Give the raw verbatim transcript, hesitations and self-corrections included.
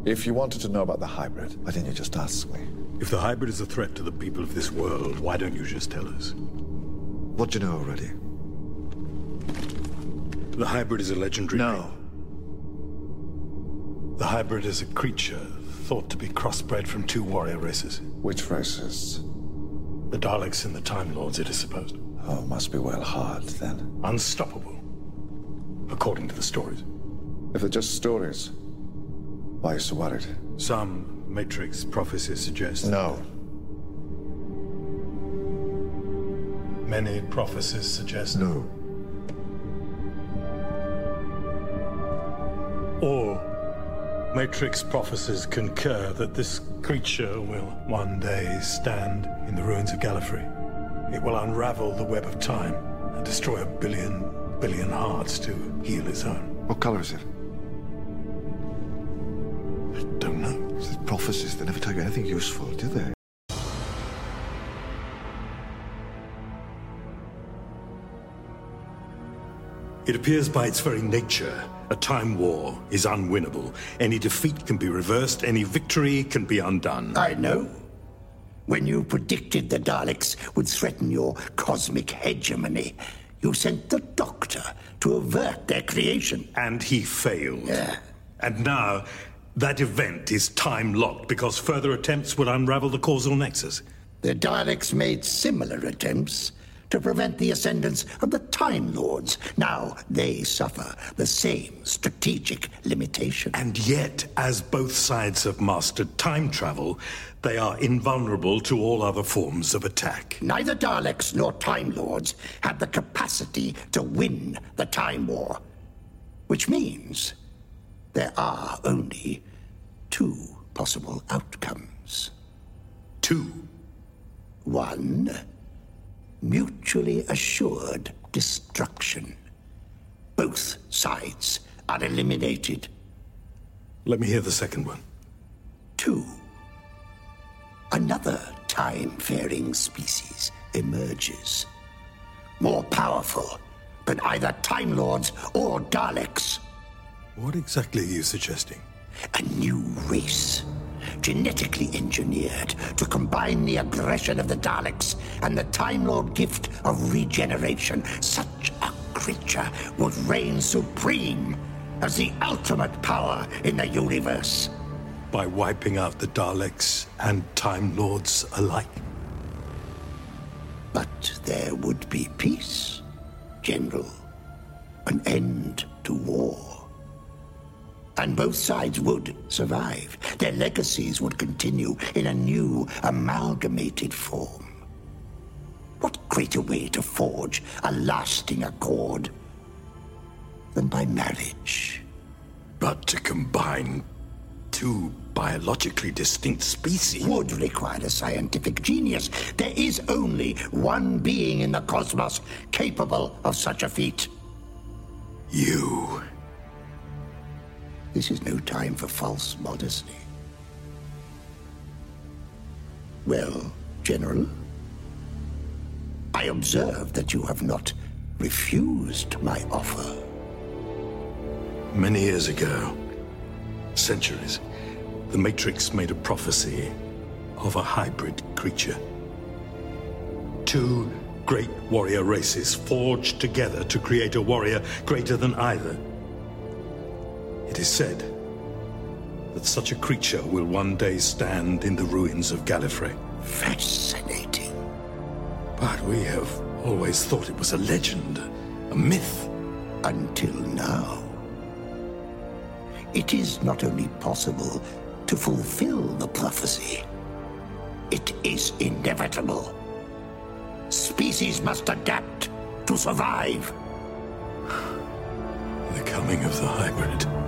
If you wanted to know about the hybrid, why didn't you just ask me? If the hybrid is a threat to the people of this world, why don't you just tell us? What do you know already? The hybrid is a legendary... No. The hybrid is a creature thought to be crossbred from two warrior races. Which races? The Daleks and the Time Lords, it is supposed. Oh, must be well hard, then. Unstoppable, according to the stories. If they're just stories, why are you so worried? Some Matrix prophecies suggest... No. Many prophecies suggest... No. All Matrix prophecies concur that this creature will one day stand in the ruins of Gallifrey. It will unravel the web of time and destroy a billion, billion hearts to heal its own. What color is it? I don't know. These prophecies, they never tell you anything useful, do they? It appears by its very nature, a time war is unwinnable. Any defeat can be reversed, any victory can be undone. I know. When you predicted the Daleks would threaten your cosmic hegemony, you sent the Doctor to avert their creation. And he failed. Yeah. And now, that event is time-locked because further attempts would unravel the causal nexus. The Daleks made similar attempts to prevent the ascendance of the Time Lords. Now they suffer the same strategic limitation. And yet, as both sides have mastered time travel, they are invulnerable to all other forms of attack. Neither Daleks nor Time Lords have the capacity to win the Time War. Which means there are only two possible outcomes. Two? One, mutually assured destruction. Both sides are eliminated. Let me hear the second one. Two, another time-faring species emerges. More powerful than either Time Lords or Daleks. What exactly are you suggesting? A new race, genetically engineered to combine the aggression of the Daleks and the Time Lord gift of regeneration. Such a creature would reign supreme as the ultimate power in the universe. By wiping out the Daleks and Time Lords alike? But there would be peace, General. An end to war. And both sides would survive. Their legacies would continue in a new, amalgamated form. What greater way to forge a lasting accord than by marriage? But to combine two biologically distinct species would require a scientific genius. There is only one being in the cosmos capable of such a feat. You. This is no time for false modesty. Well, General, I observe that you have not refused my offer. Many years ago, centuries, the Matrix made a prophecy of a hybrid creature. Two great warrior races forged together to create a warrior greater than either. It is said that such a creature will one day stand in the ruins of Gallifrey. Fascinating. But we have always thought it was a legend, a myth. Until now. It is not only possible to fulfill the prophecy, it is inevitable. Species must adapt to survive. The coming of the hybrid.